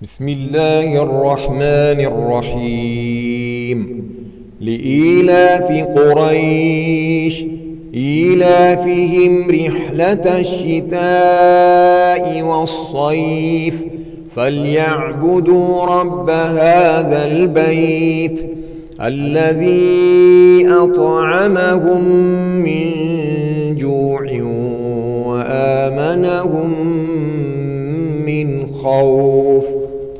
بسم الله الرحمن الرحيم. لإيلاف قريش إيلافهم رحلة الشتاء والصيف فليعبدوا رب هذا البيت الذي أطعمهم من جوع وآمنهم من خوف.